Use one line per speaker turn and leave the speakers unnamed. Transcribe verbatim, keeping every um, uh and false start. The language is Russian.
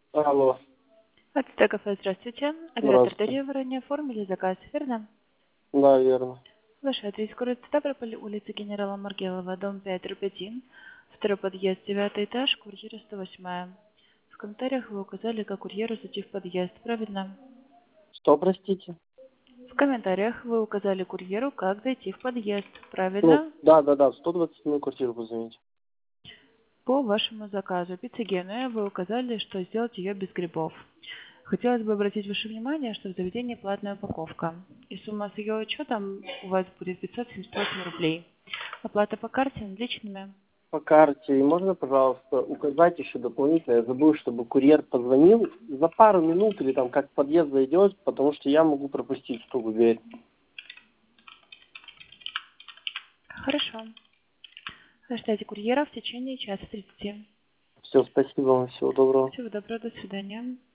Алло,
От Кафе, здравствуйте. Оператор
здравствуйте.
Дарья, вы ранее оформили заказ, верно?
Да, верно.
Ваш адрес город Ставрополь, улица генерала Маргелова, дом пять, дробь один, второй подъезд, девятый этаж, квартира сто восемь. В комментариях вы указали, как курьеру зайти в подъезд, правильно?
Что, простите?
В комментариях вы указали курьеру, как зайти в подъезд,
Ну,
правильно?
да, да, да, в сто двадцать седьмую квартиру позвоните.
По вашему заказу пицца Генуя вы указали, что сделать ее без грибов. Хотелось бы обратить ваше внимание, что в заведении платная упаковка. И сумма с ее учетом у вас будет пятьсот семьдесят восемь рублей. Оплата по карте наличными.
По карте. И можно, пожалуйста, указать еще дополнительно, я забыл, чтобы курьер позвонил за пару минут или там как в подъезд зайдет, потому что я могу пропустить стук в дверь.
Хорошо. Ждите курьера в течение часа тридцати.
Все, спасибо вам, всего доброго.
Всего доброго, до свидания.